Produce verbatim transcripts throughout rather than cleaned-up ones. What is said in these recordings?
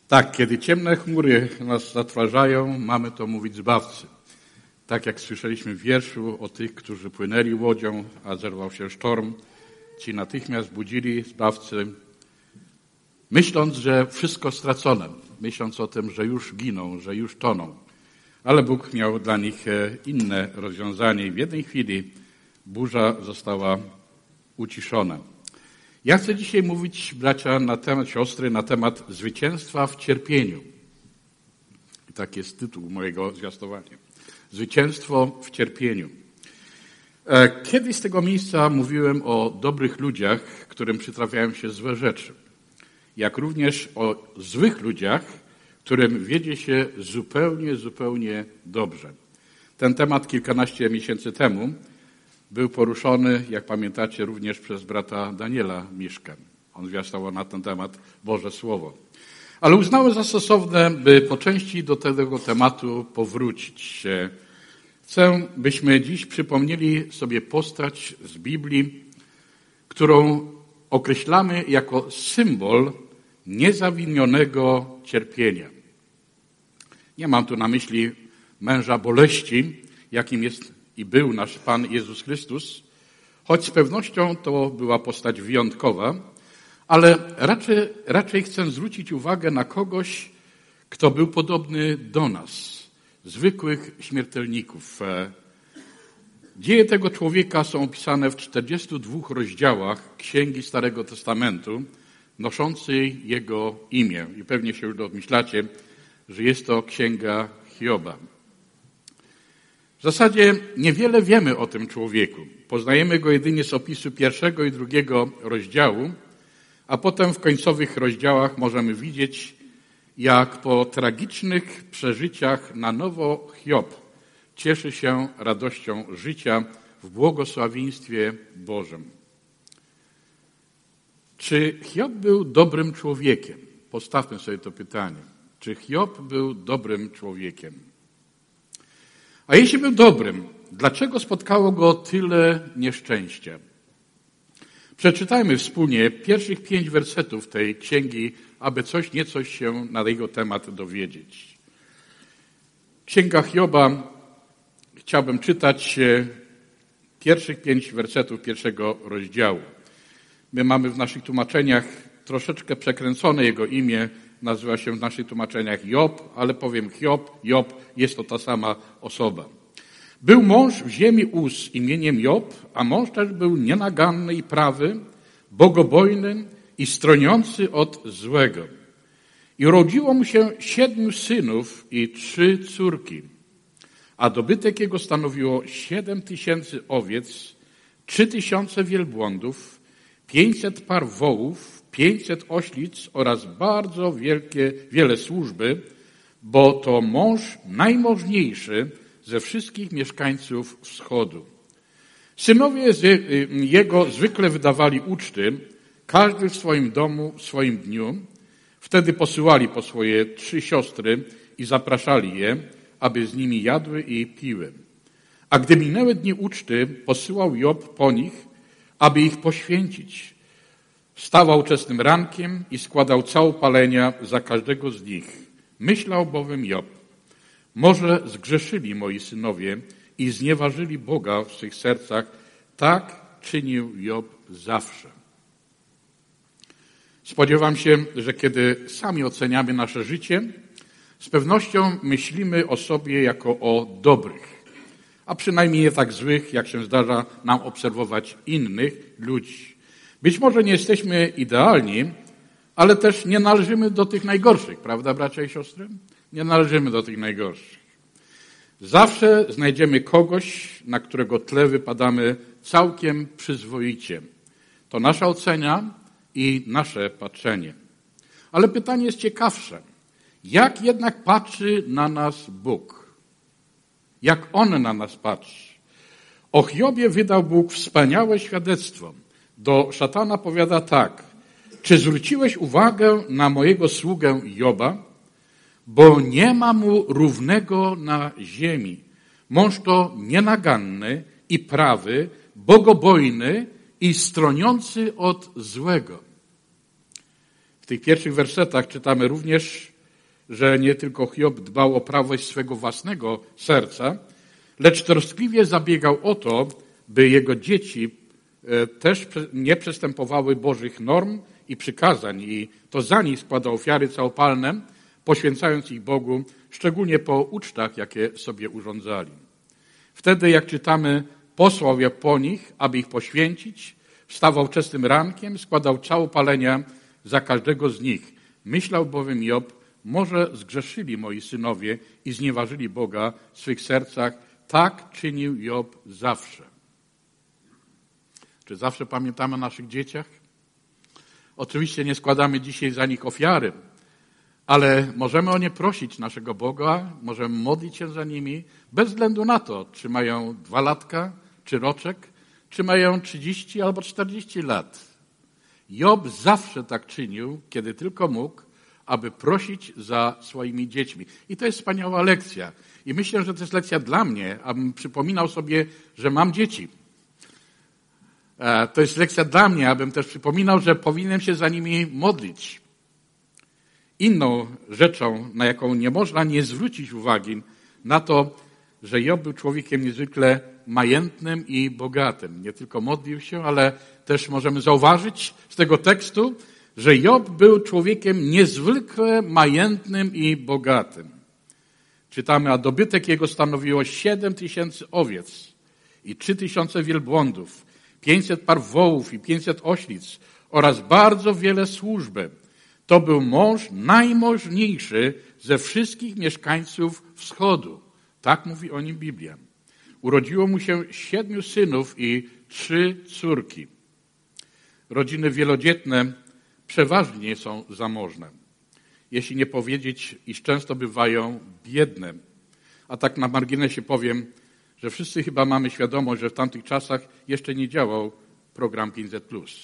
Tak, kiedy ciemne chmury nas zatrważają, mamy to mówić Zbawcy. Tak jak słyszeliśmy w wierszu o tych, którzy płynęli łodzią, a zerwał się sztorm, ci natychmiast budzili Zbawcy, myśląc, że wszystko stracone, myśląc o tym, że już giną, że już toną. Ale Bóg miał dla nich inne rozwiązanie i w jednej chwili burza została uciszona. Ja chcę dzisiaj mówić, bracia, na temat, siostry, na temat zwycięstwa w cierpieniu. I tak jest tytuł mojego zwiastowania. Zwycięstwo w cierpieniu. Kiedyś z tego miejsca mówiłem o dobrych ludziach, którym przytrafiają się złe rzeczy. Jak również o złych ludziach, którym wiedzie się zupełnie, zupełnie dobrze. Ten temat kilkanaście miesięcy temu był poruszony, jak pamiętacie, również przez brata Daniela Miszkę. On zwiastował na ten temat Boże Słowo. Ale uznałem za stosowne, by po części do tego tematu powrócić. Chcę, byśmy dziś przypomnieli sobie postać z Biblii, którą określamy jako symbol niezawinionego cierpienia. Nie mam tu na myśli męża boleści, jakim jest i był nasz Pan Jezus Chrystus, choć z pewnością to była postać wyjątkowa, ale raczej, raczej chcę zwrócić uwagę na kogoś, kto był podobny do nas, zwykłych śmiertelników. Dzieje tego człowieka są opisane w czterdziestu dwóch rozdziałach Księgi Starego Testamentu, noszącej jego imię. I pewnie się już domyślacie, że jest to Księga Hioba. W zasadzie niewiele wiemy o tym człowieku. Poznajemy go jedynie z opisu pierwszego i drugiego rozdziału, a potem w końcowych rozdziałach możemy widzieć, jak po tragicznych przeżyciach na nowo Hiob cieszy się radością życia w błogosławieństwie Bożym. Czy Hiob był dobrym człowiekiem? Postawmy sobie to pytanie. Czy Hiob był dobrym człowiekiem? A jeśli był dobrym, dlaczego spotkało go tyle nieszczęścia? Przeczytajmy wspólnie pierwszych pięć wersetów tej księgi, aby coś niecoś się na jego temat dowiedzieć. Księga Hioba, chciałbym czytać pierwszych pięć wersetów pierwszego rozdziału. My mamy w naszych tłumaczeniach troszeczkę przekręcone jego imię, nazywa się w naszych tłumaczeniach Job, ale powiem Hiob, Job, jest to ta sama osoba. Był mąż w ziemi Uz imieniem Job, a mąż też był nienaganny i prawy, bogobojny i stroniący od złego. I urodziło mu się siedmiu synów i trzy córki, a dobytek jego stanowiło siedem tysięcy owiec, trzy tysiące wielbłądów, pięćset par wołów, pięćset oślic oraz bardzo wielkie, wiele służby, bo to mąż najmożniejszy ze wszystkich mieszkańców wschodu. Synowie jego zwykle wydawali uczty, każdy w swoim domu, w swoim dniu. Wtedy posyłali po swoje trzy siostry i zapraszali je, aby z nimi jadły i piły. A gdy minęły dni uczty, posyłał Job po nich, aby ich poświęcić. Wstawał wczesnym rankiem i składał całopalenia za każdego z nich. Myślał bowiem Job: może zgrzeszyli moi synowie i znieważyli Boga w swych sercach. Tak czynił Job zawsze. Spodziewam się, że kiedy sami oceniamy nasze życie, z pewnością myślimy o sobie jako o dobrych, a przynajmniej nie tak złych, jak się zdarza nam obserwować innych ludzi. Być może nie jesteśmy idealni, ale też nie należymy do tych najgorszych, prawda, bracia i siostry? Nie należymy do tych najgorszych. Zawsze znajdziemy kogoś, na którego tle wypadamy całkiem przyzwoicie. To nasza ocena i nasze patrzenie. Ale pytanie jest ciekawsze. Jak jednak patrzy na nas Bóg? Jak On na nas patrzy? O Hiobie wydał Bóg wspaniałe świadectwo. Do szatana powiada tak: czy zwróciłeś uwagę na mojego sługę Joba? Bo nie ma mu równego na ziemi. Mąż to nienaganny i prawy, bogobojny i stroniący od złego. W tych pierwszych wersetach czytamy również że nie tylko Hiob dbał o prawość swego własnego serca, lecz troskliwie zabiegał o to, by jego dzieci też nie przestępowały Bożych norm i przykazań i to za nich składał ofiary całopalne, poświęcając ich Bogu, szczególnie po ucztach, jakie sobie urządzali. Wtedy, jak czytamy, posłał je po nich, aby ich poświęcić, wstawał wczesnym rankiem, składał całopalenia za każdego z nich. Myślał bowiem Job, może zgrzeszyli moi synowie i znieważyli Boga w swych sercach. Tak czynił Job zawsze. Czy zawsze pamiętamy o naszych dzieciach? Oczywiście nie składamy dzisiaj za nich ofiary, ale możemy o nie prosić naszego Boga, możemy modlić się za nimi, bez względu na to, czy mają dwa latka, czy roczek, czy mają trzydzieści albo czterdzieści lat. Job zawsze tak czynił, kiedy tylko mógł, aby prosić za swoimi dziećmi. I to jest wspaniała lekcja. I myślę, że to jest lekcja dla mnie, abym przypominał sobie, że mam dzieci. To jest lekcja dla mnie, abym też przypominał, że powinienem się za nimi modlić. Inną rzeczą, na jaką nie można nie zwrócić uwagi, na to, że Job był człowiekiem niezwykle majętnym i bogatym. Nie tylko modlił się, ale też możemy zauważyć z tego tekstu, że Job był człowiekiem niezwykle majętnym i bogatym. Czytamy, a dobytek jego stanowiło siedem tysięcy owiec i trzy tysiące wielbłądów, pięćset par wołów i pięćset oślic oraz bardzo wiele służby. To był mąż najmożniejszy ze wszystkich mieszkańców wschodu. Tak mówi o nim Biblia. Urodziło mu się siedmiu synów i trzy córki. Rodziny wielodzietne przeważnie są zamożne. Jeśli nie powiedzieć, iż często bywają biedne. A tak na marginesie powiem, że wszyscy chyba mamy świadomość, że w tamtych czasach jeszcze nie działał program pięćset plus.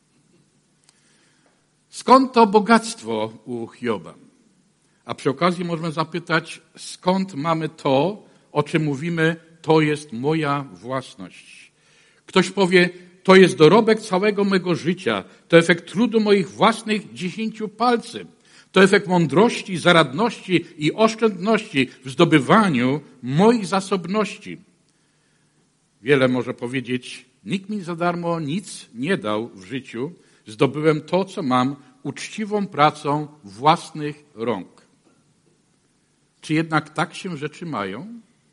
Skąd to bogactwo u Hioba? A przy okazji możemy zapytać, skąd mamy to, o czym mówimy, to jest moja własność. Ktoś powie, to jest dorobek całego mego życia, to efekt trudu moich własnych dziesięciu palcy. To efekt mądrości, zaradności i oszczędności w zdobywaniu moich zasobności. Wiele może powiedzieć, nikt mi za darmo nic nie dał w życiu. Zdobyłem to, co mam, uczciwą pracą własnych rąk. Czy jednak tak się rzeczy mają?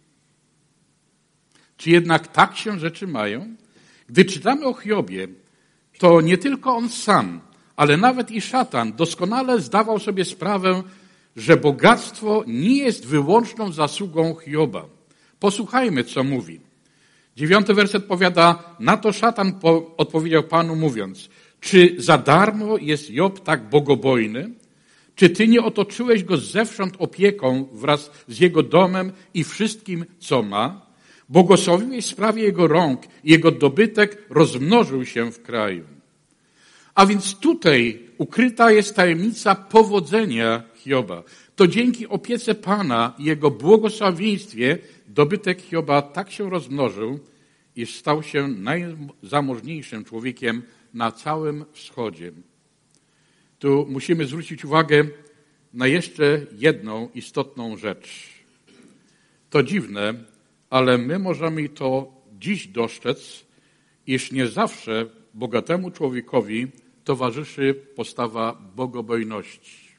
Czy jednak tak się rzeczy mają? Gdy czytamy o Hiobie, to nie tylko on sam, ale nawet i szatan doskonale zdawał sobie sprawę, że bogactwo nie jest wyłączną zasługą Hioba. Posłuchajmy, co mówi. Dziewiąty werset powiada, na to szatan odpowiedział Panu mówiąc, czy za darmo jest Job tak bogobojny? Czy ty nie otoczyłeś go zewsząd opieką wraz z jego domem i wszystkim, co ma? Błogosławiłeś w sprawie jego rąk i jego dobytek rozmnożył się w kraju. A więc tutaj ukryta jest tajemnica powodzenia Hioba. To dzięki opiece Pana i jego błogosławieństwie dobytek Hioba tak się rozmnożył, iż stał się najzamożniejszym człowiekiem na całym wschodzie. Tu musimy zwrócić uwagę na jeszcze jedną istotną rzecz. To dziwne, ale my możemy to dziś dostrzec, iż nie zawsze bogatemu człowiekowi towarzyszy postawa bogobojności.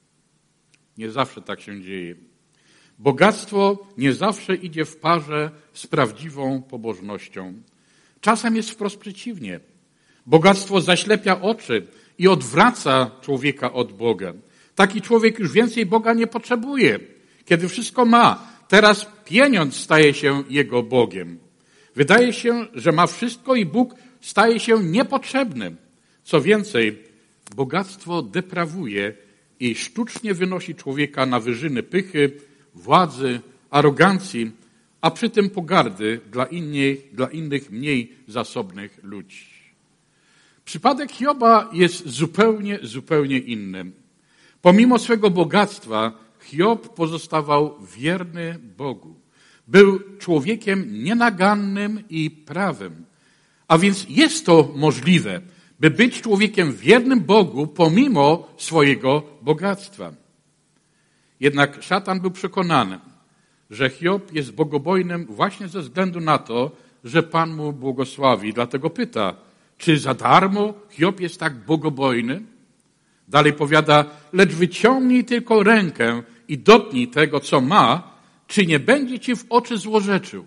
Nie zawsze tak się dzieje. Bogactwo nie zawsze idzie w parze z prawdziwą pobożnością. Czasem jest wprost przeciwnie. Bogactwo zaślepia oczy i odwraca człowieka od Boga. Taki człowiek już więcej Boga nie potrzebuje. Kiedy wszystko ma, teraz pieniądz staje się jego Bogiem. Wydaje się, że ma wszystko i Bóg staje się niepotrzebny. Co więcej, bogactwo deprawuje i sztucznie wynosi człowieka na wyżyny pychy, władzy, arogancji, a przy tym pogardy dla innych, dla innych mniej zasobnych ludzi. Przypadek Hioba jest zupełnie, zupełnie inny. Pomimo swego bogactwa, Hiob pozostawał wierny Bogu. Był człowiekiem nienagannym i prawym. A więc jest to możliwe, by być człowiekiem wiernym Bogu pomimo swojego bogactwa. Jednak szatan był przekonany, że Hiob jest bogobojnym właśnie ze względu na to, że Pan mu błogosławi. Dlatego pyta, czy za darmo Hiob jest tak bogobojny? Dalej powiada, lecz wyciągnij tylko rękę i dotknij tego, co ma, czy nie będzie ci w oczy złorzeczył.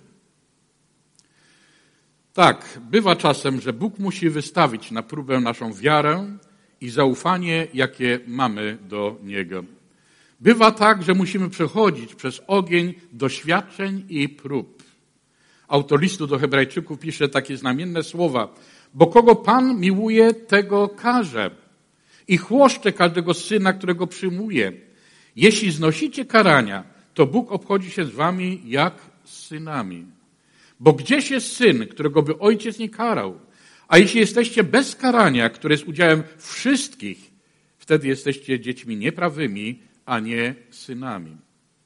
Tak, bywa czasem, że Bóg musi wystawić na próbę naszą wiarę i zaufanie, jakie mamy do Niego. Bywa tak, że musimy przechodzić przez ogień doświadczeń i prób. Autor listu do Hebrajczyków pisze takie znamienne słowa, bo kogo Pan miłuje, tego karze i chłoszcze każdego syna, którego przyjmuje. Jeśli znosicie karania, to Bóg obchodzi się z wami jak z synami. Bo gdzieś jest syn, którego by ojciec nie karał? A jeśli jesteście bez karania, które jest udziałem wszystkich, wtedy jesteście dziećmi nieprawymi, a nie synami.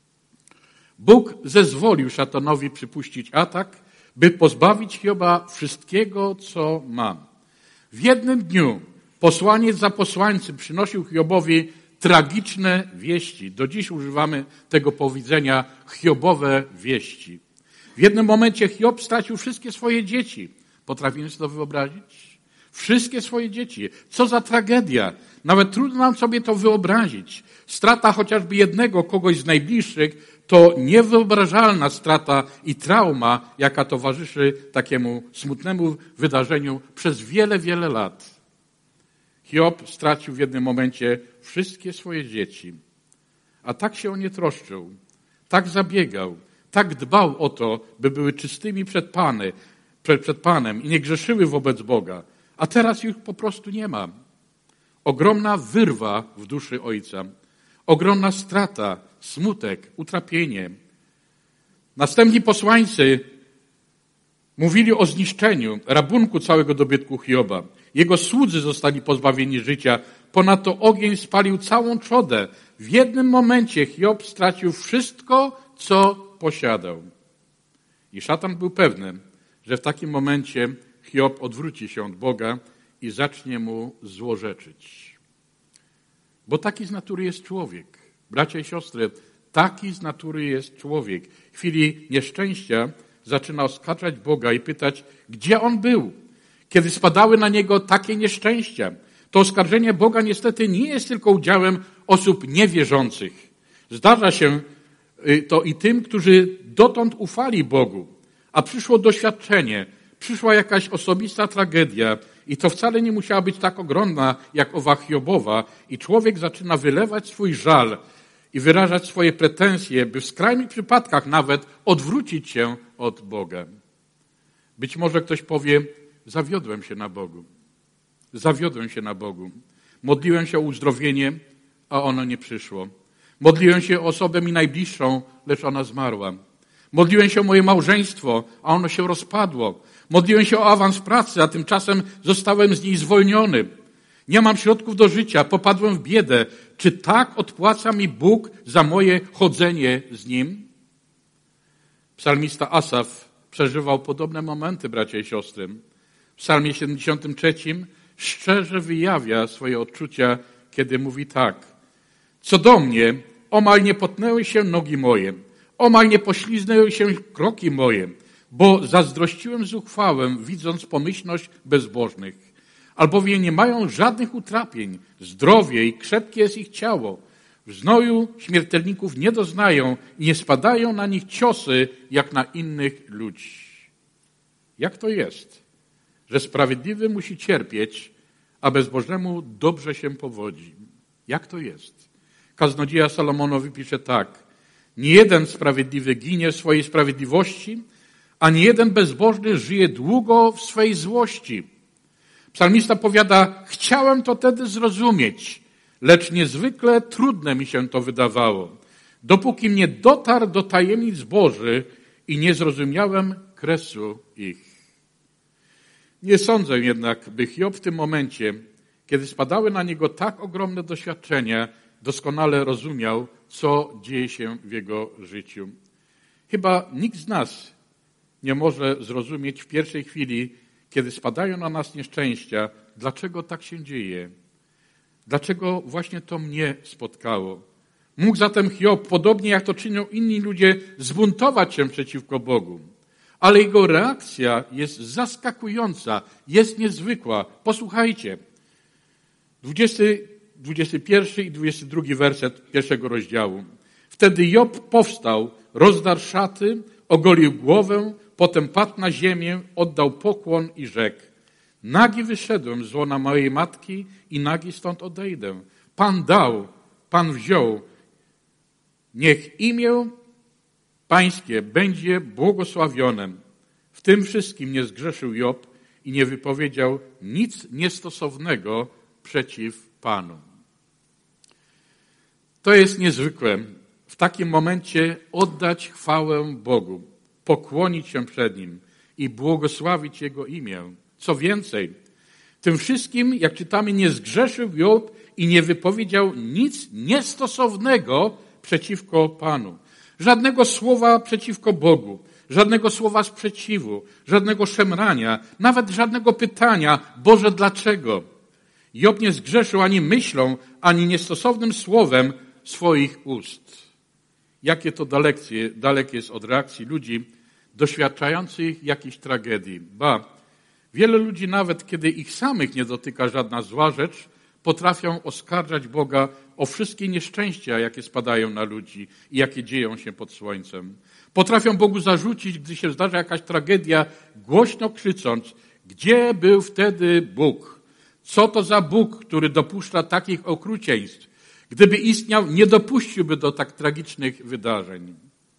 Bóg zezwolił szatanowi przypuścić atak, by pozbawić Hioba wszystkiego, co ma. W jednym dniu posłaniec za posłańcem przynosił Hiobowi tragiczne wieści. Do dziś używamy tego powiedzenia hiobowe wieści. W jednym momencie Hiob stracił wszystkie swoje dzieci. Potrafimy sobie to wyobrazić? Wszystkie swoje dzieci. Co za tragedia. Nawet trudno nam sobie to wyobrazić. Strata chociażby jednego, kogoś z najbliższych, to niewyobrażalna strata i trauma, jaka towarzyszy takiemu smutnemu wydarzeniu przez wiele, wiele lat. Hiob stracił w jednym momencie wszystkie swoje dzieci. A tak się o nie troszczył, tak zabiegał, tak dbał o to, by były czystymi przed, Pany, przed, przed Panem i nie grzeszyły wobec Boga. A teraz ich po prostu nie ma. Ogromna wyrwa w duszy ojca. Ogromna strata, smutek, utrapienie. Następni posłańcy mówili o zniszczeniu, rabunku całego dobytku Hioba. Jego słudzy zostali pozbawieni życia. Ponadto ogień spalił całą trzodę. W jednym momencie Hiob stracił wszystko, co posiadał. I szatan był pewny, że w takim momencie Hiob odwróci się od Boga i zacznie mu złorzeczyć. Bo taki z natury jest człowiek. Bracia i siostry, taki z natury jest człowiek. W chwili nieszczęścia zaczyna oskarżać Boga i pytać, gdzie on był, kiedy spadały na niego takie nieszczęścia. To oskarżenie Boga niestety nie jest tylko udziałem osób niewierzących. Zdarza się to i tym, którzy dotąd ufali Bogu, a przyszło doświadczenie, przyszła jakaś osobista tragedia i to wcale nie musiała być tak ogromna jak owa Hiobowa i człowiek zaczyna wylewać swój żal i wyrażać swoje pretensje, by w skrajnych przypadkach nawet odwrócić się od Boga. Być może ktoś powie, zawiodłem się na Bogu. Zawiodłem się na Bogu. Modliłem się o uzdrowienie, a ono nie przyszło. Modliłem się o osobę mi najbliższą, lecz ona zmarła. Modliłem się o moje małżeństwo, a ono się rozpadło. Modliłem się o awans w pracy, a tymczasem zostałem z niej zwolniony. Nie mam środków do życia, popadłem w biedę. Czy tak odpłaca mi Bóg za moje chodzenie z Nim? Psalmista Asaf przeżywał podobne momenty, bracia i siostry. W psalmie siedemdziesiątym trzecim szczerze wyjawia swoje odczucia, kiedy mówi tak. Co do mnie, omal nie potnęły się nogi moje, omal nie pośliznęły się kroki moje, bo zazdrościłem zuchwałę, widząc pomyślność bezbożnych. Albowiem nie mają żadnych utrapień, zdrowie i krzepkie jest ich ciało. W znoju śmiertelników nie doznają i nie spadają na nich ciosy, jak na innych ludzi. Jak to jest, że sprawiedliwy musi cierpieć, a bezbożnemu dobrze się powodzi? Jak to jest? Kaznodzieja Salomonowi pisze tak. Nie jeden sprawiedliwy ginie w swojej sprawiedliwości, a nie jeden bezbożny żyje długo w swej złości. Psalmista powiada, chciałem to wtedy zrozumieć, lecz niezwykle trudne mi się to wydawało, dopóki mnie dotarł do tajemnic Bożych i nie zrozumiałem kresu ich. Nie sądzę jednak, by Hiob w tym momencie, kiedy spadały na niego tak ogromne doświadczenia, doskonale rozumiał, co dzieje się w jego życiu. Chyba nikt z nas nie może zrozumieć w pierwszej chwili, kiedy spadają na nas nieszczęścia, dlaczego tak się dzieje. Dlaczego właśnie to mnie spotkało. Mógł zatem Hiob, podobnie jak to czynią inni ludzie, zbuntować się przeciwko Bogu. Ale jego reakcja jest zaskakująca, jest niezwykła. Posłuchajcie. dwudziesty, dwudziesty pierwszy i dwudziesty drugi werset pierwszego rozdziału. Wtedy Job powstał, rozdarł szaty, ogolił głowę, potem padł na ziemię, oddał pokłon i rzekł: nagi wyszedłem z łona mojej matki i nagi stąd odejdę. Pan dał, Pan wziął. Niech imię Pańskie będzie błogosławione. W tym wszystkim nie zgrzeszył Job i nie wypowiedział nic niestosownego przeciw Panu. To jest niezwykłe. W takim momencie oddać chwałę Bogu, pokłonić się przed Nim i błogosławić Jego imię. Co więcej, tym wszystkim, jak czytamy, nie zgrzeszył Job i nie wypowiedział nic niestosownego przeciwko Panu. Żadnego słowa przeciwko Bogu, żadnego słowa sprzeciwu, żadnego szemrania, nawet żadnego pytania: Boże, dlaczego? Job nie zgrzeszył ani myślą, ani niestosownym słowem swoich ust. Jakie to dalekie, dalekie jest od reakcji ludzi doświadczających jakiejś tragedii. Ba, wiele ludzi, nawet kiedy ich samych nie dotyka żadna zła rzecz, potrafią oskarżać Boga o wszystkie nieszczęścia, jakie spadają na ludzi i jakie dzieją się pod słońcem. Potrafią Bogu zarzucić, gdy się zdarza jakaś tragedia, głośno krzycząc: gdzie był wtedy Bóg? Co to za Bóg, który dopuszcza takich okrucieństw? Gdyby istniał, nie dopuściłby do tak tragicznych wydarzeń.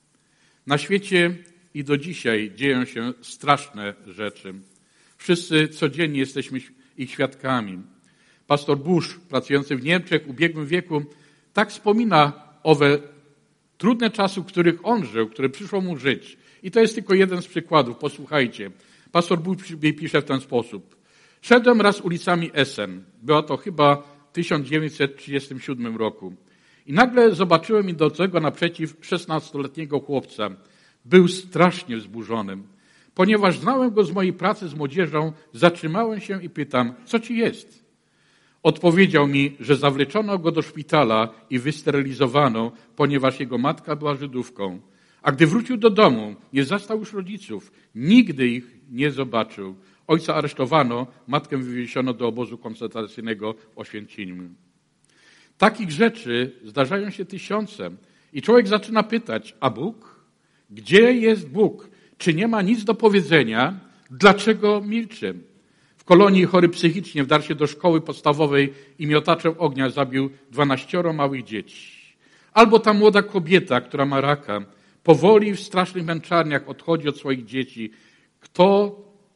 Na świecie i do dzisiaj dzieją się straszne rzeczy. Wszyscy codziennie jesteśmy ich świadkami. Pastor Bush, pracujący w Niemczech w ubiegłym wieku, tak wspomina owe trudne czasy, w których on żył, które przyszło mu żyć. I to jest tylko jeden z przykładów. Posłuchajcie. Pastor Bush pisze w ten sposób. Szedłem raz ulicami Essen. Była to chyba w tysiąc dziewięćset trzydziestym siódmym roku. I nagle zobaczyłem idącego naprzeciw szesnastoletniego chłopca. Był strasznie wzburzony. Ponieważ znałem go z mojej pracy z młodzieżą, zatrzymałem się i pytam: co ci jest? Odpowiedział mi, że zawleczono go do szpitala i wysterylizowano, ponieważ jego matka była Żydówką. A gdy wrócił do domu, nie zastał już rodziców. Nigdy ich nie zobaczył. Ojca aresztowano, matkę wywieziono do obozu koncentracyjnego w Oświęcimiu. Takich rzeczy zdarzają się tysiące. I człowiek zaczyna pytać: a Bóg? Gdzie jest Bóg? Czy nie ma nic do powiedzenia? Dlaczego milczy? W kolonii chory psychicznie wdarł się do szkoły podstawowej i miotaczem ognia zabił dwanaścioro małych dzieci. Albo ta młoda kobieta, która ma raka, powoli w strasznych męczarniach odchodzi od swoich dzieci. Kto,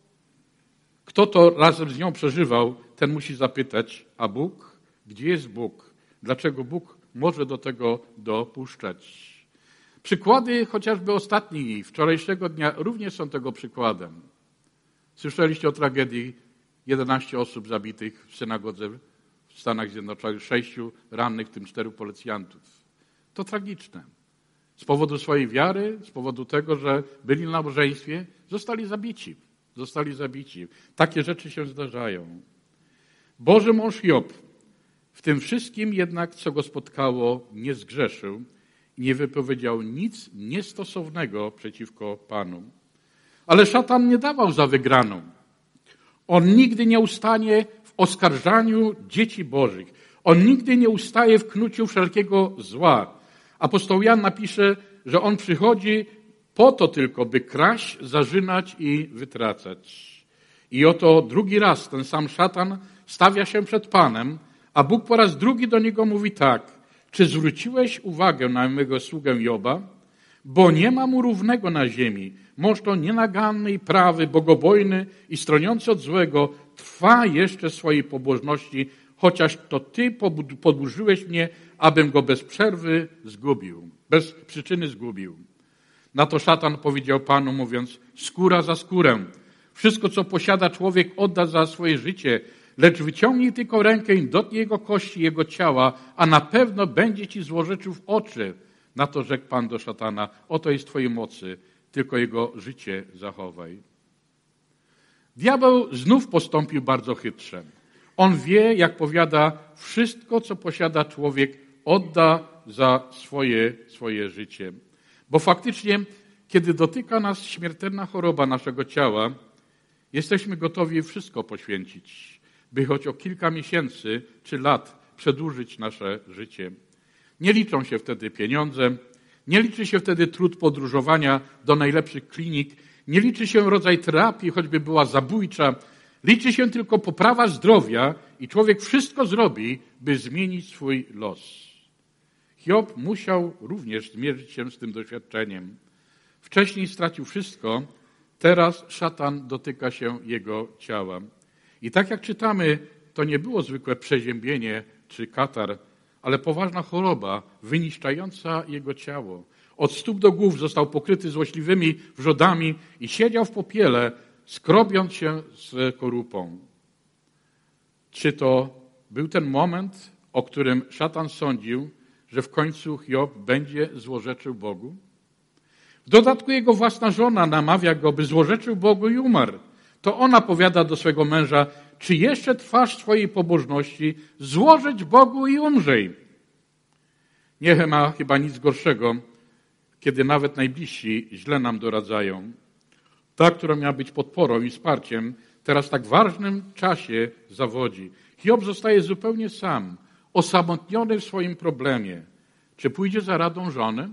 kto to razem z nią przeżywał, ten musi zapytać: a Bóg? Gdzie jest Bóg? Dlaczego Bóg może do tego dopuszczać? Przykłady chociażby ostatniej, wczorajszego dnia również są tego przykładem. Słyszeliście o tragedii jedenastu osób zabitych w synagodze w Stanach Zjednoczonych, sześciu rannych, w tym czteru policjantów. To tragiczne. Z powodu swojej wiary, z powodu tego, że byli na nabożeństwie, zostali zabici. Zostali zabici. Takie rzeczy się zdarzają. Boży mąż Job w tym wszystkim jednak, co go spotkało, nie zgrzeszył i nie wypowiedział nic niestosownego przeciwko Panu. Ale szatan nie dawał za wygraną. On nigdy nie ustanie w oskarżaniu dzieci Bożych. On nigdy nie ustaje w knuciu wszelkiego zła. Apostoł Jan napisze, że on przychodzi po to tylko, by kraść, zarzynać i wytracać. I oto drugi raz ten sam szatan stawia się przed Panem, a Bóg po raz drugi do niego mówi tak: czy zwróciłeś uwagę na mego sługę Joba? Bo nie ma mu równego na ziemi. Mąż to nienaganny i prawy, bogobojny i stroniący od złego, trwa jeszcze w swojej pobożności, chociaż to ty podburzyłeś mnie, abym go bez przerwy zgubił, bez przyczyny zgubił. Na to szatan powiedział Panu, mówiąc: skóra za skórę. Wszystko, co posiada człowiek, odda za swoje życie, lecz wyciągnij tylko rękę i dotknij jego kości, jego ciała, a na pewno będzie ci złorzeczył w oczy. Na to rzekł Pan do szatana: oto jest twojej mocy, tylko jego życie zachowaj. Diabeł znów postąpił bardzo chytrze. On wie, jak powiada, wszystko, co posiada człowiek, odda za swoje, swoje życie. Bo faktycznie, kiedy dotyka nas śmiertelna choroba naszego ciała, jesteśmy gotowi wszystko poświęcić, by choć o kilka miesięcy czy lat przedłużyć nasze życie. Nie liczą się wtedy pieniądze, nie liczy się wtedy trud podróżowania do najlepszych klinik, nie liczy się rodzaj terapii, choćby była zabójcza, liczy się tylko poprawa zdrowia i człowiek wszystko zrobi, by zmienić swój los. Hiob musiał również zmierzyć się z tym doświadczeniem. Wcześniej stracił wszystko, teraz szatan dotyka się jego ciała. I tak jak czytamy, to nie było zwykłe przeziębienie czy katar, ale poważna choroba wyniszczająca jego ciało. Od stóp do głów został pokryty złośliwymi wrzodami i siedział w popiele, skrobiąc się z korupą. Czy to był ten moment, o którym szatan sądził, że w końcu Hiob będzie złorzeczył Bogu? W dodatku jego własna żona namawia go, by złorzeczył Bogu i umarł. To ona powiada do swego męża, czy jeszcze trwasz swojej pobożności, złożyć Bogu i umrzej. Nie ma chyba nic gorszego, kiedy nawet najbliżsi źle nam doradzają. Ta, która miała być podporą i wsparciem, teraz w tak ważnym czasie zawodzi. Hiob zostaje zupełnie sam, osamotniony w swoim problemie. Czy pójdzie za radą żony?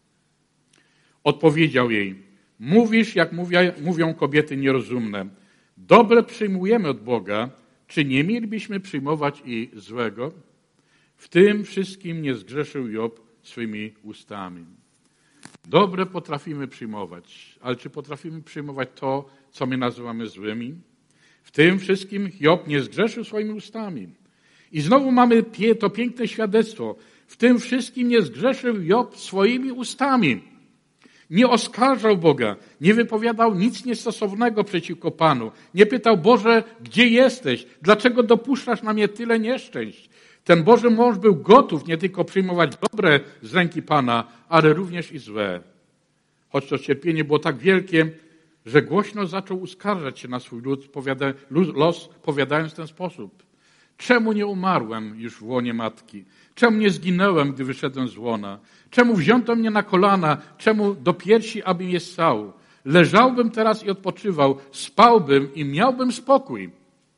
Odpowiedział jej, mówisz, jak mówią kobiety nierozumne. Dobre przyjmujemy od Boga, czy nie mielibyśmy przyjmować i złego? W tym wszystkim nie zgrzeszył Hiob swymi ustami. Dobre potrafimy przyjmować, ale czy potrafimy przyjmować to, co my nazywamy złymi? W tym wszystkim Hiob nie zgrzeszył swoimi ustami. I znowu mamy to piękne świadectwo. W tym wszystkim nie zgrzeszył Hiob swoimi ustami. Nie oskarżał Boga, nie wypowiadał nic niestosownego przeciwko Panu. Nie pytał, Boże, gdzie jesteś? Dlaczego dopuszczasz na mnie tyle nieszczęść? Ten Boży mąż był gotów nie tylko przyjmować dobre z ręki Pana, ale również i złe. Choć to cierpienie było tak wielkie, że głośno zaczął uskarżać się na swój lud, powiada, los, powiadając w ten sposób. Czemu nie umarłem już w łonie matki? Czemu nie zginąłem, gdy wyszedłem z łona? Czemu wziąto mnie na kolana? Czemu do piersi, abym je ssał? Leżałbym teraz i odpoczywał, spałbym i miałbym spokój.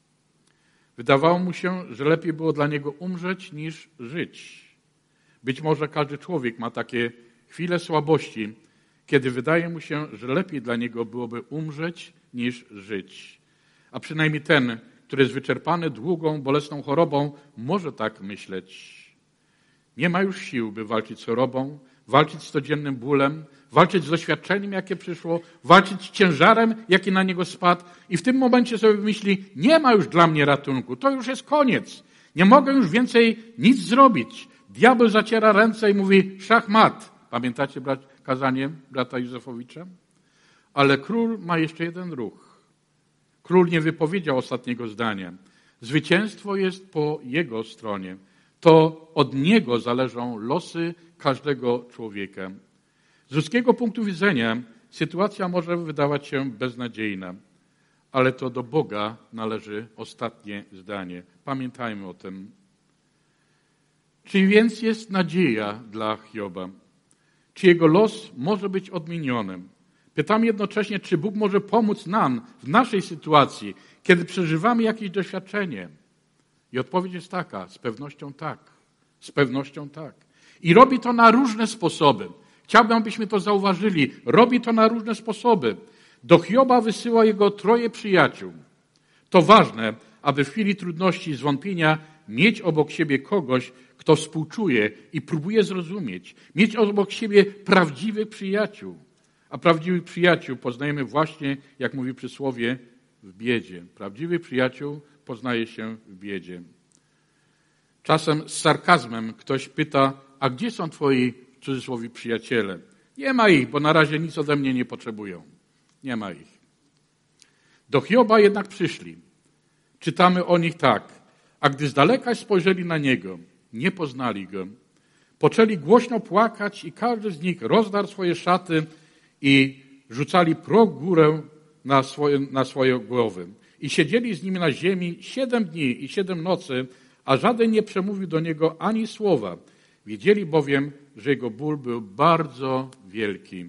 Wydawało mu się, że lepiej było dla niego umrzeć niż żyć. Być może każdy człowiek ma takie chwile słabości, kiedy wydaje mu się, że lepiej dla niego byłoby umrzeć niż żyć. A przynajmniej ten, który jest wyczerpany długą, bolesną chorobą, może tak myśleć. Nie ma już sił, by walczyć z chorobą, walczyć z codziennym bólem, walczyć z doświadczeniem, jakie przyszło, walczyć z ciężarem, jaki na niego spadł. I w tym momencie sobie myśli, nie ma już dla mnie ratunku, to już jest koniec. Nie mogę już więcej nic zrobić. Diabeł zaciera ręce i mówi szachmat. Pamiętacie kazanie brata Józefowicza? Ale król ma jeszcze jeden ruch. Król nie wypowiedział ostatniego zdania. Zwycięstwo jest po jego stronie. To od niego zależą losy każdego człowieka. Z ludzkiego punktu widzenia sytuacja może wydawać się beznadziejna, ale to do Boga należy ostatnie zdanie. Pamiętajmy o tym. Czy więc jest nadzieja dla Hioba? Czy jego los może być odmieniony? Pytam jednocześnie, czy Bóg może pomóc nam w naszej sytuacji, kiedy przeżywamy jakieś doświadczenie? I odpowiedź jest taka, z pewnością tak. Z pewnością tak. I robi to na różne sposoby. Chciałbym, abyśmy to zauważyli. Robi to na różne sposoby. Do Hioba wysyła jego troje przyjaciół. To ważne, aby w chwili trudności i zwątpienia mieć obok siebie kogoś, kto współczuje i próbuje zrozumieć. Mieć obok siebie prawdziwych przyjaciół. A prawdziwych przyjaciół poznajemy właśnie, jak mówi przysłowie, w biedzie. Prawdziwych przyjaciół poznaje się w biedzie. Czasem z sarkazmem ktoś pyta, a gdzie są twoi, w cudzysłowie, przyjaciele? Nie ma ich, bo na razie nic ode mnie nie potrzebują. Nie ma ich. Do Hioba jednak przyszli. Czytamy o nich tak. A gdy z daleka spojrzeli na niego, nie poznali go. Poczęli głośno płakać i każdy z nich rozdarł swoje szaty i rzucali proch górę na swoje, na swoje głowy. I siedzieli z nim na ziemi siedem dni i siedem nocy, a żaden nie przemówił do niego ani słowa. Wiedzieli bowiem, że jego ból był bardzo wielki.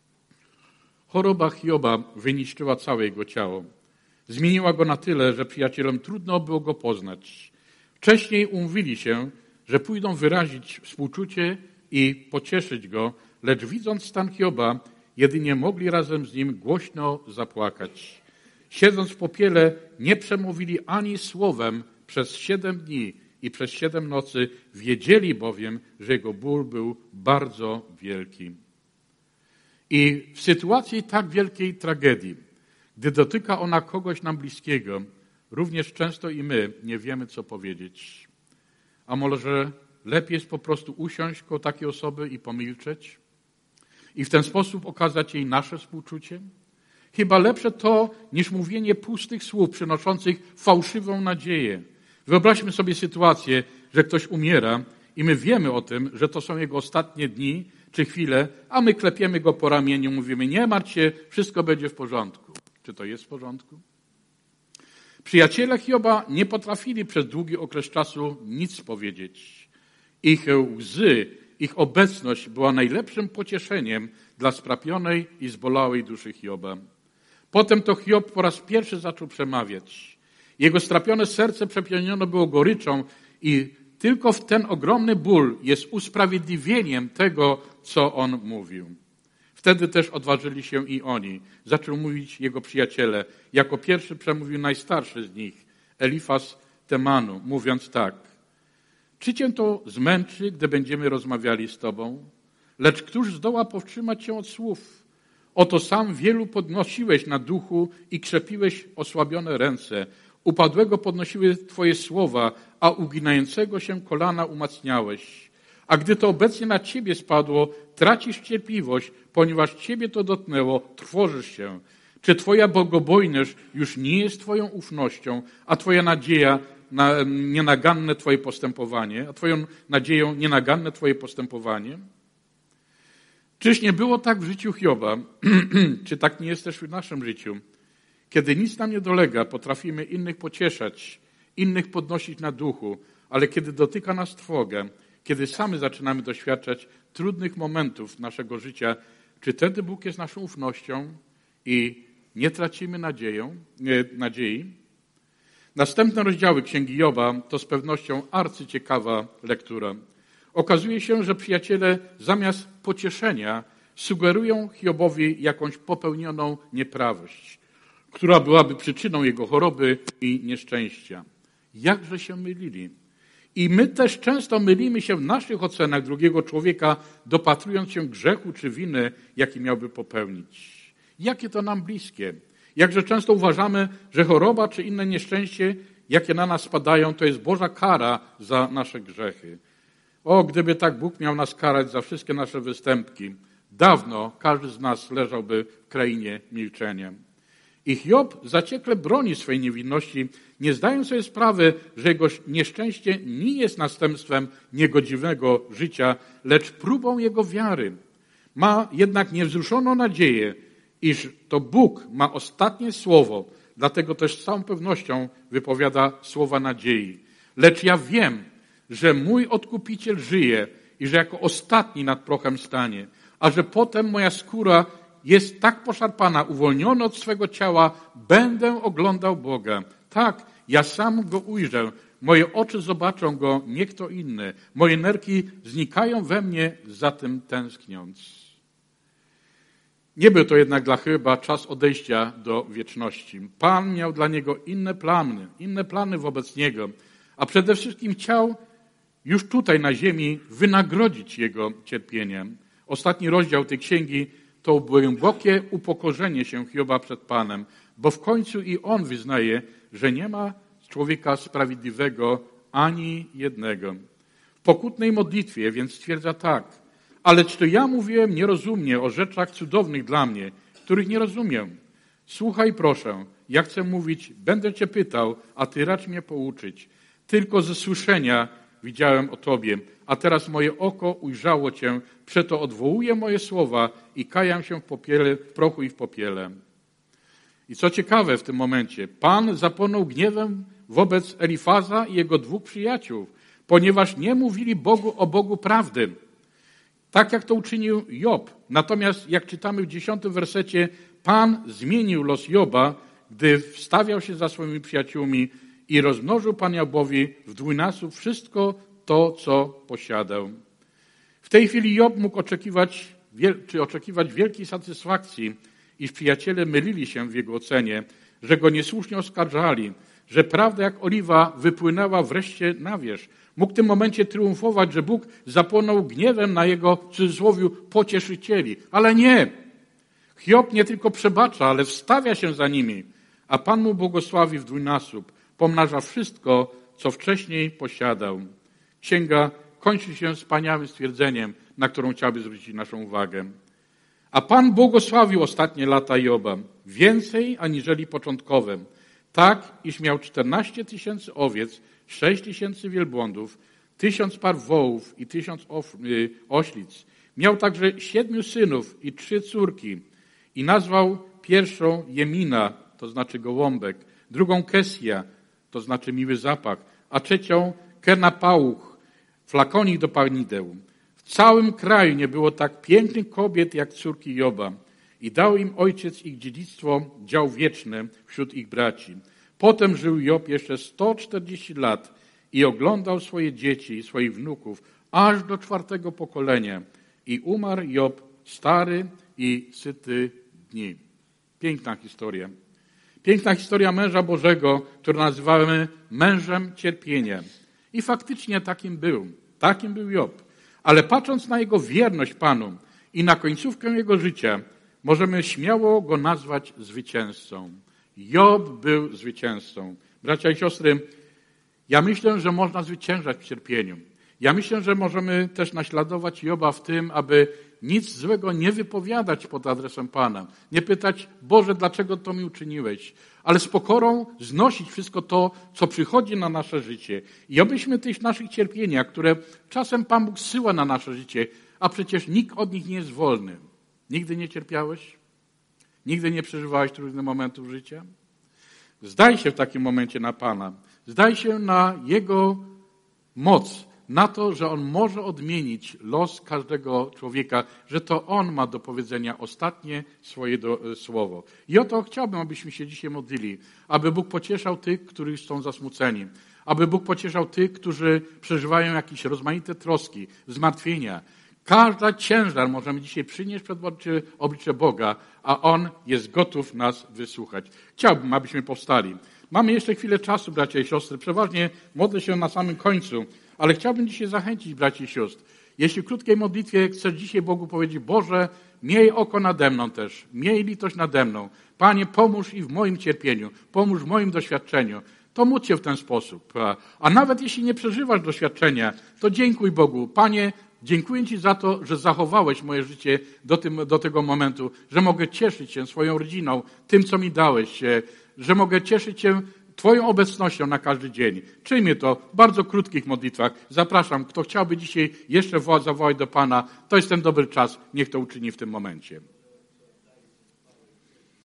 Choroba Hioba wyniszczyła całe jego ciało. Zmieniła go na tyle, że przyjacielom trudno było go poznać. Wcześniej umówili się, że pójdą wyrazić współczucie i pocieszyć go, lecz widząc stan Hioba, jedynie mogli razem z nim głośno zapłakać. Siedząc w popiele, nie przemówili ani słowem przez siedem dni i przez siedem nocy, wiedzieli bowiem, że jego ból był bardzo wielki. I w sytuacji tak wielkiej tragedii, gdy dotyka ona kogoś nam bliskiego, również często i my nie wiemy, co powiedzieć. A może lepiej jest po prostu usiąść koło takiej osoby i pomilczeć? I w ten sposób okazać jej nasze współczucie? Chyba lepsze to, niż mówienie pustych słów przynoszących fałszywą nadzieję. Wyobraźmy sobie sytuację, że ktoś umiera i my wiemy o tym, że to są jego ostatnie dni czy chwile, a my klepiemy go po ramieniu, mówimy: nie martw się, wszystko będzie w porządku. Czy to jest w porządku? Przyjaciele Hioba nie potrafili przez długi okres czasu nic powiedzieć. Ich łzy, ich obecność była najlepszym pocieszeniem dla sprapionej i zbolałej duszy Hioba. Potem to Hiob po raz pierwszy zaczął przemawiać. Jego strapione serce przepełnione było goryczą i tylko w ten ogromny ból jest usprawiedliwieniem tego, co on mówił. Wtedy też odważyli się i oni. Zaczął mówić jego przyjaciele. Jako pierwszy przemówił najstarszy z nich, Elifaz Temanu, mówiąc tak: czy cię to zmęczy, gdy będziemy rozmawiali z tobą? Lecz któż zdoła powstrzymać cię od słów? Oto sam wielu podnosiłeś na duchu i krzepiłeś osłabione ręce. Upadłego podnosiły twoje słowa, a uginającego się kolana umacniałeś. A gdy to obecnie na ciebie spadło, tracisz cierpliwość, ponieważ ciebie to dotknęło, trwożysz się. Czy twoja bogobojność już nie jest twoją ufnością, a twoja nadzieja na nienaganne twoje postępowanie, a twoją nadzieją nienaganne twoje postępowanie? Czyż nie było tak w życiu Hioba? Czy tak nie jest też w naszym życiu? Kiedy nic nam nie dolega, potrafimy innych pocieszać, innych podnosić na duchu, ale kiedy dotyka nas trwoga, kiedy sami zaczynamy doświadczać trudnych momentów naszego życia, czy wtedy Bóg jest naszą ufnością i nie tracimy nadzieją, nie, nadziei? Następne rozdziały Księgi Joba to z pewnością arcyciekawa lektura. Okazuje się, że przyjaciele zamiast pocieszenia sugerują Hiobowi jakąś popełnioną nieprawość, która byłaby przyczyną jego choroby i nieszczęścia. Jakże się mylili. I my też często mylimy się w naszych ocenach drugiego człowieka, dopatrując się grzechu czy winy, jaki miałby popełnić. Jakie to nam bliskie. Jakże często uważamy, że choroba czy inne nieszczęście, jakie na nas spadają, to jest Boża kara za nasze grzechy. O, gdyby tak Bóg miał nas karać za wszystkie nasze występki, dawno każdy z nas leżałby w krainie milczenia. I Hiob zaciekle broni swojej niewinności, nie zdając sobie sprawy, że jego nieszczęście nie jest następstwem niegodziwego życia, lecz próbą jego wiary. Ma jednak niewzruszoną nadzieję, iż to Bóg ma ostatnie słowo, dlatego też z całą pewnością wypowiada słowa nadziei. Lecz ja wiem, że mój Odkupiciel żyje i że jako ostatni nad prochem stanie, a że potem moja skóra jest tak poszarpana, uwolniony od swego ciała, będę oglądał Boga. Tak, ja sam Go ujrzę, moje oczy zobaczą Go, nie kto inny. Moje nerki znikają we mnie, za tym tęskniąc. Nie był to jednak dla Hioba czas odejścia do wieczności. Pan miał dla niego inne plany, inne plany wobec niego, a przede wszystkim chciał już tutaj na ziemi wynagrodzić jego cierpieniem. Ostatni rozdział tej księgi to głębokie upokorzenie się Hioba przed Panem, bo w końcu i on wyznaje, że nie ma człowieka sprawiedliwego ani jednego. W pokutnej modlitwie więc stwierdza tak: ale czy to ja mówiłem nierozumnie o rzeczach cudownych dla mnie, których nie rozumiem? Słuchaj proszę, ja chcę mówić, będę cię pytał, a ty racz mnie pouczyć. Tylko ze słyszenia widziałem o tobie, a teraz moje oko ujrzało cię, przeto odwołuję moje słowa i kajam się w popiele, w prochu i w popiele. I co ciekawe w tym momencie, Pan zapłonął gniewem wobec Elifaza i jego dwóch przyjaciół, ponieważ nie mówili Bogu o Bogu prawdy, tak jak to uczynił Job. Natomiast jak czytamy w dziesiątym wersecie, Pan zmienił los Joba, gdy wstawiał się za swoimi przyjaciółmi i rozmnożył Pan Jobowi w dwójnasób wszystko to, co posiadał. W tej chwili Job mógł oczekiwać, czy oczekiwać wielkiej satysfakcji, iż przyjaciele mylili się w jego ocenie, że go niesłusznie oskarżali, że prawda jak oliwa wypłynęła wreszcie na wierzch. Mógł w tym momencie triumfować, że Bóg zapłonął gniewem na jego, w cudzysłowie, pocieszycieli. Ale nie. Hiob nie tylko przebacza, ale wstawia się za nimi, a Pan mu błogosławi w dwójnasób, pomnaża wszystko, co wcześniej posiadał. Księga kończy się wspaniałym stwierdzeniem, na którą chciałby zwrócić naszą uwagę. A Pan błogosławił ostatnie lata Joba, więcej aniżeli początkowe, tak iż miał czternaście tysięcy owiec, sześć tysięcy wielbłądów, tysiąc par wołów i tysiąc oślic. Miał także siedmiu synów i trzy córki i nazwał pierwszą Jemina, to znaczy gołąbek, drugą Kesja, to znaczy miły zapach, a trzecią Kernapauch, flakonik do panideł. W całym kraju nie było tak pięknych kobiet jak córki Joba i dał im ojciec ich dziedzictwo, dział wieczny wśród ich braci. Potem żył Job jeszcze sto czterdzieści lat i oglądał swoje dzieci i swoich wnuków aż do czwartego pokolenia i umarł Job stary i syty dni. Piękna historia. Piękna historia męża Bożego, który nazywamy mężem cierpienia. I faktycznie takim był. Takim był Job. Ale patrząc na jego wierność Panu i na końcówkę jego życia, możemy śmiało go nazwać zwycięzcą. Job był zwycięzcą. Bracia i siostry, ja myślę, że można zwyciężać w cierpieniu. Ja myślę, że możemy też naśladować Joba w tym, aby nic złego nie wypowiadać pod adresem Pana. Nie pytać, Boże, dlaczego to mi uczyniłeś? Ale z pokorą znosić wszystko to, co przychodzi na nasze życie. I obyśmy tych naszych cierpieniach, które czasem Pan Bóg zsyła na nasze życie, a przecież nikt od nich nie jest wolny. Nigdy nie cierpiałeś? Nigdy nie przeżywałeś trudnych momentów życia? Zdaj się w takim momencie na Pana. Zdaj się na Jego moc, na to, że On może odmienić los każdego człowieka, że to On ma do powiedzenia ostatnie swoje do, słowo. I o to chciałbym, abyśmy się dzisiaj modlili, aby Bóg pocieszał tych, którzy są zasmuceni, aby Bóg pocieszał tych, którzy przeżywają jakieś rozmaite troski, zmartwienia. Każda ciężar możemy dzisiaj przynieść przed oblicze Boga, a On jest gotów nas wysłuchać. Chciałbym, abyśmy powstali. Mamy jeszcze chwilę czasu, bracia i siostry. Przeważnie modlę się na samym końcu, ale chciałbym dzisiaj zachęcić braci i siostr. Jeśli w krótkiej modlitwie chcesz dzisiaj Bogu powiedzieć, Boże, miej oko nade mną też, miej litość nade mną. Panie, pomóż i w moim cierpieniu, pomóż w moim doświadczeniu. To módl się w ten sposób. A nawet jeśli nie przeżywasz doświadczenia, to dziękuj Bogu. Panie, dziękuję Ci za to, że zachowałeś moje życie do, tym, do tego momentu, że mogę cieszyć się swoją rodziną, tym, co mi dałeś, że mogę cieszyć się Twoją obecnością na każdy dzień. Czyjmy to w bardzo krótkich modlitwach. Zapraszam, kto chciałby dzisiaj jeszcze zawołać do Pana, to jest ten dobry czas, niech to uczyni w tym momencie.